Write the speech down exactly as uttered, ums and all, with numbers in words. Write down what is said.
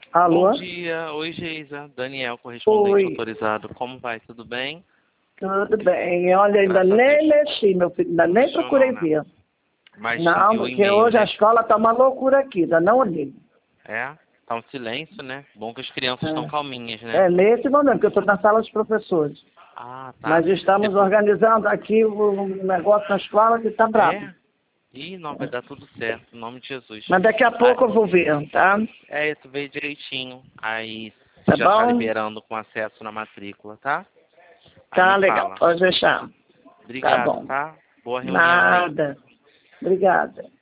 Alô? Bom dia. Oi, Geisa. Daniel, correspondente Oi. autorizado. Como vai? Tudo bem? Tudo bem. Olha, ainda Graças a nem Deus. mexi, meu filho, ainda nem Mexeu procurei não, né? ver. Mas Não, enviou porque e-mail, hoje a né? escola tá uma loucura aqui, ainda não olhei. É? Tá um silêncio, né? Bom que as crianças estão É, calminhas, né? é nesse momento, que eu estou na sala dos professores. Ah, tá. Mas estamos Depois... organizando aqui o um negócio na escola que está brabo. É? Ih, não, vai dar tudo certo. Em nome de Jesus. Mas daqui a Ah, pouco eu vou ver, tá? é, tu veio direitinho. Aí Tá já tá bom? liberando com acesso na matrícula, tá? Aí me Tá legal, fala. pode deixar. Tá Obrigado, bom. tá? Boa reunião aí. Nada. Obrigada.